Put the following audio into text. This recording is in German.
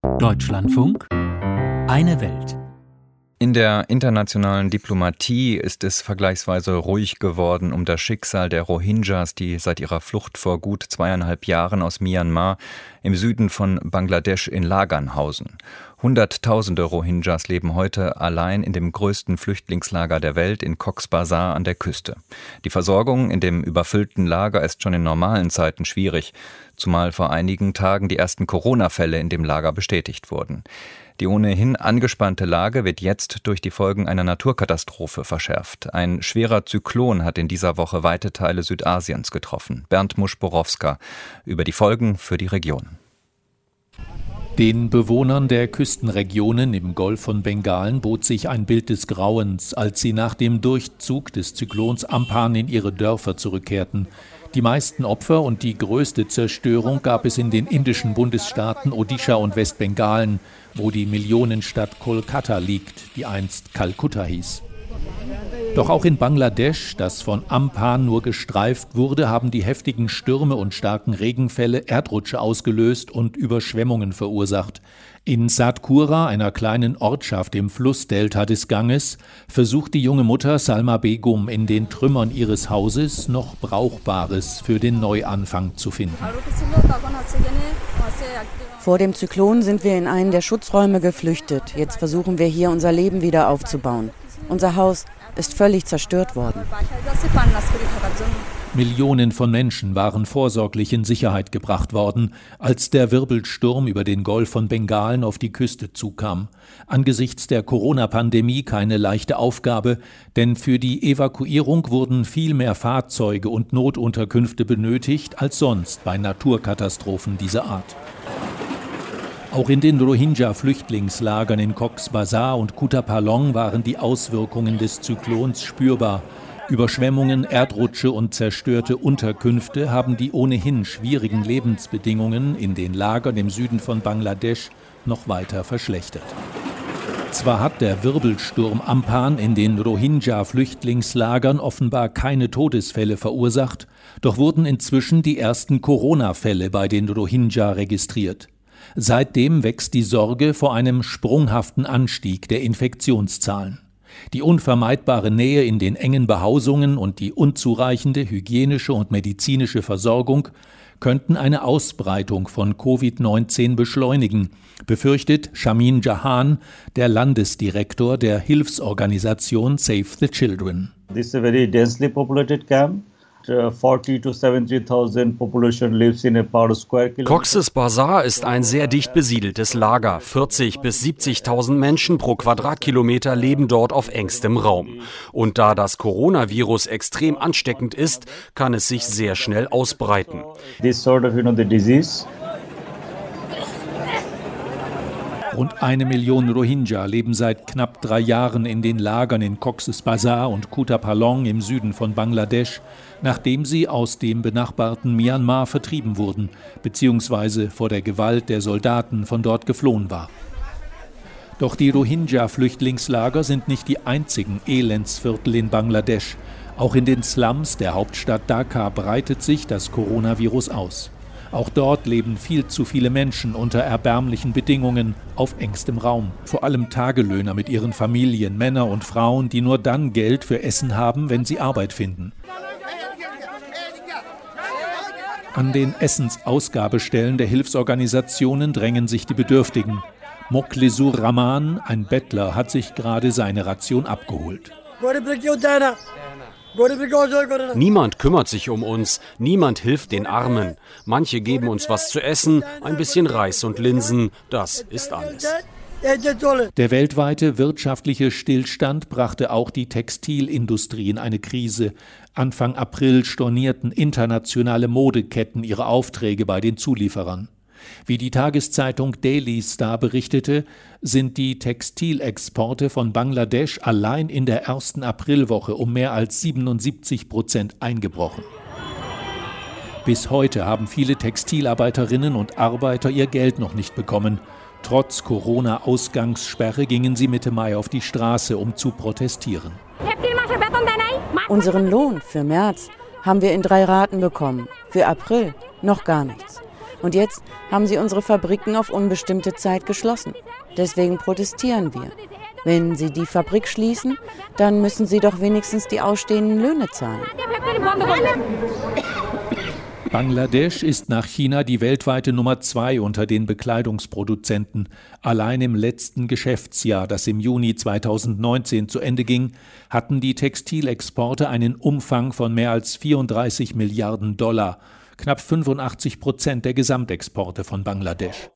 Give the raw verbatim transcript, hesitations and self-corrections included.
Deutschlandfunk, eine Welt. In der internationalen Diplomatie ist es vergleichsweise ruhig geworden um das Schicksal der Rohingyas, die seit ihrer Flucht vor gut zweieinhalb Jahren aus Myanmar im Süden von Bangladesch in Lagern hausen. Hunderttausende Rohingyas leben heute allein in dem größten Flüchtlingslager der Welt in Cox's Bazar an der Küste. Die Versorgung in dem überfüllten Lager ist schon in normalen Zeiten schwierig, zumal vor einigen Tagen die ersten Corona-Fälle in dem Lager bestätigt wurden. Die ohnehin angespannte Lage wird jetzt durch die Folgen einer Naturkatastrophe verschärft. Ein schwerer Zyklon hat in dieser Woche weite Teile Südasiens getroffen. Bernd Musch-Borowska über die Folgen für die Region. Den Bewohnern der Küstenregionen im Golf von Bengalen bot sich ein Bild des Grauens, als sie nach dem Durchzug des Zyklons Amphan in ihre Dörfer zurückkehrten. Die meisten Opfer und die größte Zerstörung gab es in den indischen Bundesstaaten Odisha und Westbengalen, wo die Millionenstadt Kolkata liegt, die einst Kalkutta hieß. Doch auch in Bangladesch, das von Amphan nur gestreift wurde, haben die heftigen Stürme und starken Regenfälle Erdrutsche ausgelöst und Überschwemmungen verursacht. In Satpura, einer kleinen Ortschaft im Flussdelta des Ganges, versucht die junge Mutter Salma Begum in den Trümmern ihres Hauses noch Brauchbares für den Neuanfang zu finden. Vor dem Zyklon sind wir in einen der Schutzräume geflüchtet. Jetzt versuchen wir hier unser Leben wieder aufzubauen. Unser Haus ist völlig zerstört worden. Millionen von Menschen waren vorsorglich in Sicherheit gebracht worden, als der Wirbelsturm über den Golf von Bengalen auf die Küste zukam. Angesichts der Corona-Pandemie keine leichte Aufgabe, denn für die Evakuierung wurden viel mehr Fahrzeuge und Notunterkünfte benötigt als sonst bei Naturkatastrophen dieser Art. Auch in den Rohingya-Flüchtlingslagern in Cox's Bazar und Kutupalong waren die Auswirkungen des Zyklons spürbar. Überschwemmungen, Erdrutsche und zerstörte Unterkünfte haben die ohnehin schwierigen Lebensbedingungen in den Lagern im Süden von Bangladesch noch weiter verschlechtert. Zwar hat der Wirbelsturm Amphan in den Rohingya-Flüchtlingslagern offenbar keine Todesfälle verursacht, doch wurden inzwischen die ersten Corona-Fälle bei den Rohingya registriert. Seitdem wächst die Sorge vor einem sprunghaften Anstieg der Infektionszahlen. Die unvermeidbare Nähe in den engen Behausungen und die unzureichende hygienische und medizinische Versorgung könnten eine Ausbreitung von Covid neunzehn beschleunigen, befürchtet Shamin Jahan, der Landesdirektor der Hilfsorganisation Save the Children. This is a very densely populated camp. forty to seventy thousand population lives in a per square kilometer. Cox's Bazar ist ein sehr dicht besiedeltes Lager. vierzig bis siebzigtausend Menschen pro Quadratkilometer leben dort auf engstem Raum. Und da das Coronavirus extrem ansteckend ist, kann es sich sehr schnell ausbreiten. This sort of, you know, the disease. Rund eine Million Rohingya leben seit knapp drei Jahren in den Lagern in Cox's Bazar und Kutupalong im Süden von Bangladesch, nachdem sie aus dem benachbarten Myanmar vertrieben wurden, beziehungsweise vor der Gewalt der Soldaten von dort geflohen war. Doch die Rohingya-Flüchtlingslager sind nicht die einzigen Elendsviertel in Bangladesch. Auch in den Slums der Hauptstadt Dhaka breitet sich das Coronavirus aus. Auch dort leben viel zu viele Menschen unter erbärmlichen Bedingungen auf engstem Raum. Vor allem Tagelöhner mit ihren Familien, Männer und Frauen, die nur dann Geld für Essen haben, wenn sie Arbeit finden. An den Essensausgabestellen der Hilfsorganisationen drängen sich die Bedürftigen. Moklesur Rahman, ein Bettler, hat sich gerade seine Ration abgeholt. Niemand kümmert sich um uns, niemand hilft den Armen. Manche geben uns was zu essen, ein bisschen Reis und Linsen, das ist alles. Der weltweite wirtschaftliche Stillstand brachte auch die Textilindustrie in eine Krise. Anfang April stornierten internationale Modeketten ihre Aufträge bei den Zulieferern. Wie die Tageszeitung Daily Star berichtete, sind die Textilexporte von Bangladesch allein in der ersten Aprilwoche um mehr als siebenundsiebzig Prozent eingebrochen. Bis heute haben viele Textilarbeiterinnen und Arbeiter ihr Geld noch nicht bekommen. Trotz Corona-Ausgangssperre gingen sie Mitte Mai auf die Straße, um zu protestieren. Unseren Lohn für März haben wir in drei Raten bekommen, für April noch gar nichts. Und jetzt haben sie unsere Fabriken auf unbestimmte Zeit geschlossen. Deswegen protestieren wir. Wenn sie die Fabrik schließen, dann müssen sie doch wenigstens die ausstehenden Löhne zahlen. Bangladesch ist nach China die weltweite Nummer zwei unter den Bekleidungsproduzenten. Allein im letzten Geschäftsjahr, das im Juni zweitausendneunzehn zu Ende ging, hatten die Textilexporte einen Umfang von mehr als vierunddreißig Milliarden Dollar, knapp fünfundachtzig Prozent der Gesamtexporte von Bangladesch.